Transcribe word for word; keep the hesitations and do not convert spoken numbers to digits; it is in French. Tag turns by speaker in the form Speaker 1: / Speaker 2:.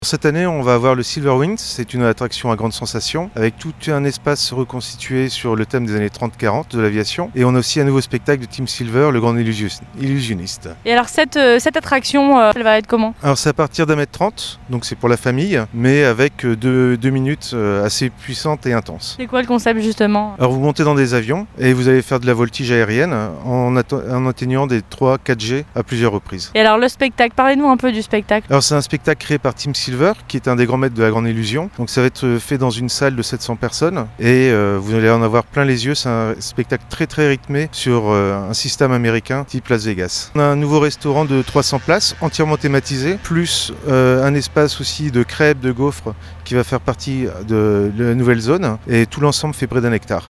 Speaker 1: Cette année, on va avoir le Silver Wings, c'est une attraction à grande sensation, avec tout un espace reconstitué sur le thème des années trente quarante de l'aviation. Et on a aussi un nouveau spectacle de Tim Silver, le grand illusionniste.
Speaker 2: Et alors cette, euh, cette attraction, euh, elle va être comment?
Speaker 1: Alors c'est à partir d'un mètre trente, donc c'est pour la famille, mais avec deux, deux minutes assez puissantes et intenses.
Speaker 2: C'est quoi le concept justement?
Speaker 1: Alors vous montez dans des avions et vous allez faire de la voltige aérienne en, atte- en atteignant des trois quatre G à plusieurs reprises.
Speaker 2: Et alors le spectacle, parlez-nous un peu du spectacle.
Speaker 1: Alors c'est un spectacle créé par Tim Silver, qui est un des grands maîtres de la grande illusion. Donc ça va être fait dans une salle de sept cents personnes et euh, vous allez en avoir plein les yeux. C'est un spectacle très très rythmé sur euh, un système américain type Las Vegas. On a un nouveau restaurant de trois cents places, entièrement thématisé, plus euh, un espace aussi de crêpes, de gaufres qui va faire partie de la nouvelle zone et tout l'ensemble fait près d'un hectare.